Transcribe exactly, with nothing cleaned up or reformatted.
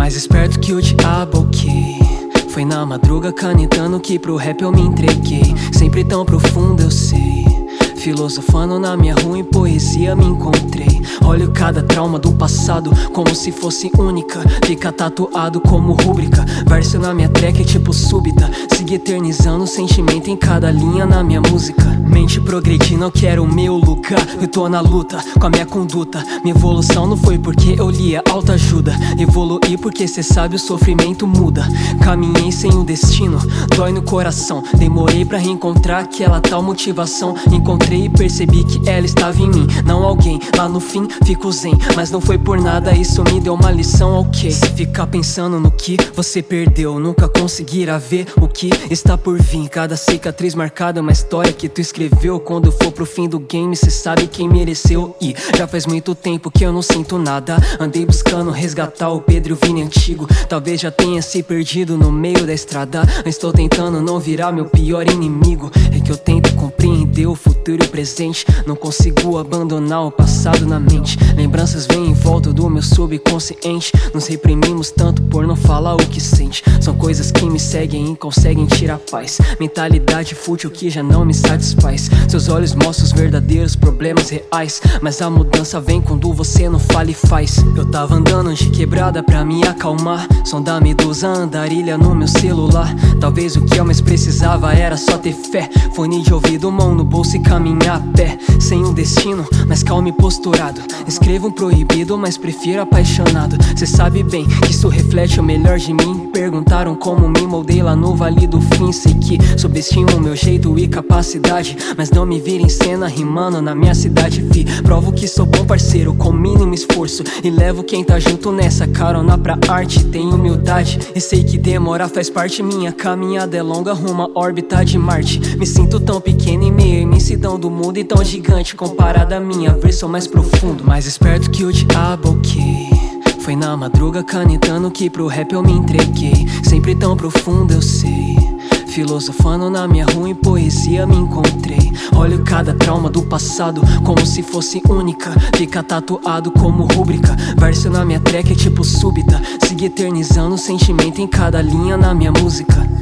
Mais esperto que o diabo, ok. Foi na madruga canetando que pro rap eu me entreguei. Sempre tão profundo eu sei. Filosofando na minha rua em poesia me encontrei. Olho cada trauma do passado como se fosse única. Fica tatuado como rúbrica. Verso na minha track tipo súbita. Siga eternizando o sentimento em cada linha na minha música. Mente progredindo, eu quero o meu lugar. Eu tô na luta com a minha conduta. Minha evolução não foi porque eu lia autoajuda. Evoluí porque cê sabe o sofrimento muda. Caminhei sem um destino, dói no coração. Demorei pra reencontrar aquela tal motivação. Encontrei e percebi que ela estava em mim, não alguém. Lá no fim fico zen, mas não foi por nada, isso me deu uma lição, ok. Se ficar pensando no que você perdeu, nunca conseguirá ver o que está por vir. Cada cicatriz marcada é uma história que tu escreveu. Quando for pro fim do game, cê sabe quem mereceu. E já faz muito tempo que eu não sinto nada. Andei buscando resgatar o Pedro e o Vini antigo. Talvez já tenha se perdido no meio da estrada. Mas estou tentando não virar meu pior inimigo. É que eu tento compreender o futuro e o presente. Não consigo abandonar o passado na mente. Lembranças vêm em volta do meu subconsciente. Nos reprimimos tanto por não falar o que sente. São coisas que me seguem e conseguem tirar paz. Mentalidade fútil que já não me satisfaz. Seus olhos mostram os verdadeiros problemas reais. Mas a mudança vem quando você não fala e faz. Eu tava andando de quebrada pra me acalmar. Som da medusa, andarilha no meu celular. Talvez o que eu mais precisava era só ter fé. Fone de ouvido, mão no bolso e caminhar a pé. Sem um destino, mas calmo e posturado. Escrevo um proibido, mas prefiro apaixonado. Cê sabe bem que isso reflete o melhor de mim. Perguntaram como me moldei lá no Vale do Fim. Sei que subestimo meu jeito e capacidade, mas não me vira em cena rimando na minha cidade. Vi, provo que sou bom parceiro com mínimo esforço. E levo quem tá junto nessa carona pra arte. Tenho humildade e sei que demorar faz parte. Minha caminhada é longa rumo à órbita de Marte. Me sinto tão pequeno em meio à imensidão do mundo, e tão gigante comparada à minha versão mais profundo. Mais esperto que o diabo, ok. Foi na madruga canetando que pro rap eu me entreguei. Sempre tão profundo eu sei. Filosofando na minha rua em poesia me encontrei. Olho cada trauma do passado como se fosse única. Fica tatuado como rúbrica. Verso na minha track é tipo súbita. Siga eternizando o sentimento em cada linha na minha música.